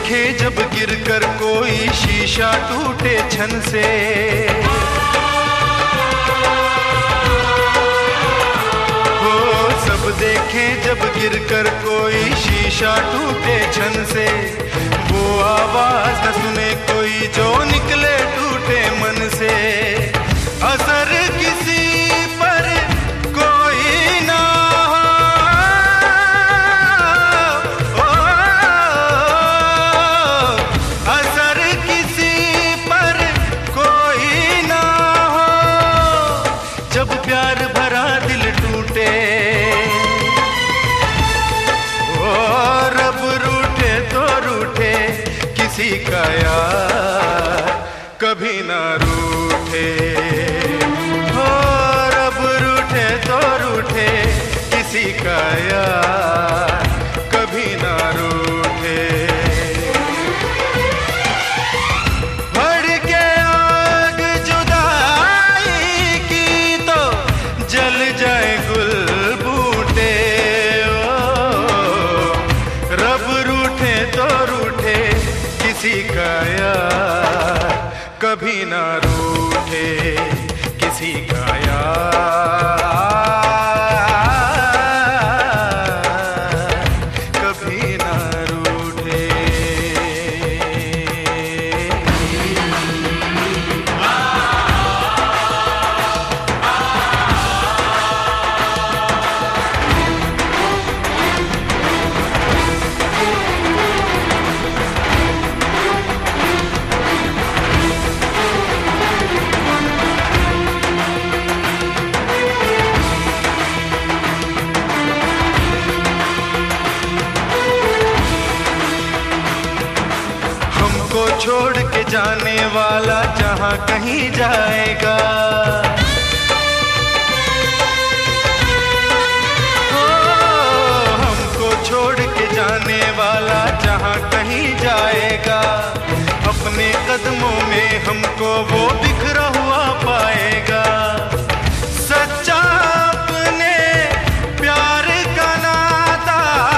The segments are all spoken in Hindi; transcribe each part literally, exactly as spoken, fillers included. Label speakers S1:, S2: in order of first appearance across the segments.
S1: देखे जब गिरकर कोई शीशा टूटे छन से, हो सब देखे जब गिरकर कोई शीशा टूटे छन से, वो आवाज न सुने कोई जो निकले टूटे मन से। असर किसी पर कोई ना हो, असर किसी पर कोई ना हो, जब प्यार भरा दिल टूटे और रब रूठे तो रूठे किसी का यार कभी ना रूठे, हो रब रूठे तो रूठे किसी का यार कभी ना रूठे। भड़के आग जुदाई की तो जल जाए गुल बूटे, ओ रब रूठे तो रूठे किसी का यार कभी ना रूठे किसी का यार कभी ना रूठे। छोड़ के जाने वाला जहां कहीं जाएगा, ओ, हमको छोड़ के जाने वाला जहां कहीं जाएगा, अपने कदमों में हमको वो बिखरा हुआ पाएगा। सच्चा अपने प्यार का नाता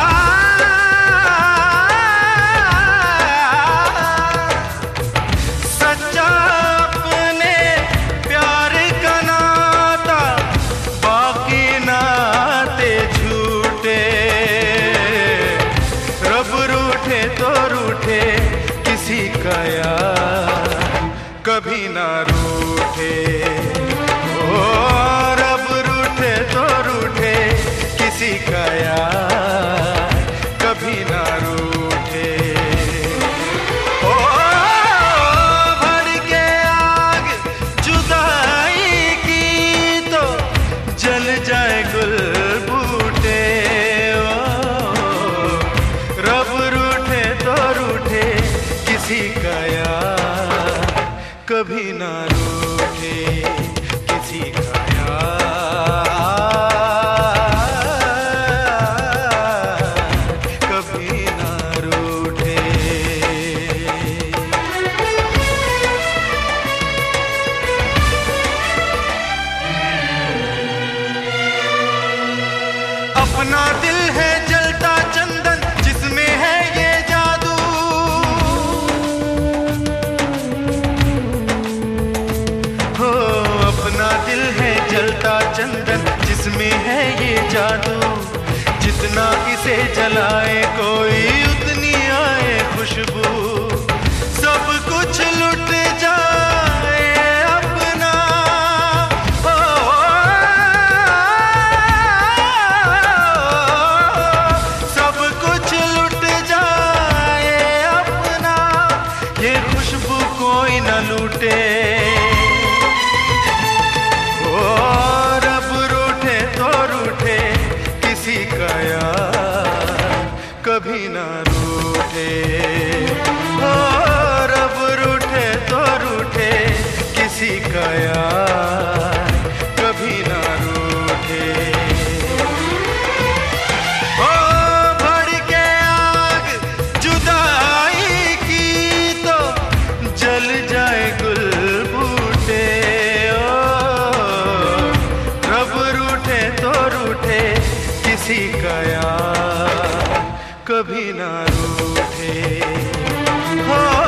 S1: तो रूठे किसी का यार कभी ना रूठे, ओ रब रूठे तो रूठे किसी का यार कभी ना रूठे। ओ भड़के आग जुदाई की तो जल जाए गुल बूटे, किसी का यार कभी ना रूठे किसी का यार कभी ना रूठे। अपना दिल है जलता चंदन जिसमें है ये जादू, दिल है जलता चंदन जिसमें है ये जादू, जितना इसे जलाए कोई उतनी आए खुशबू, सब कुछ लुट जाए अपना, ओ, सब कुछ लुट जाए अपना, ये खुशबू कोई न लूटे, किसी का यार कभी ना रूठे, ओ रब रूठे तो रूठे किसी का यार कभी ना रूठे। ओ भड़के आग जुदाई की तो जल जाए गुल बूटे, ओ रब रूठे तो रूठे किसी का यार कभी ना रूठे। हो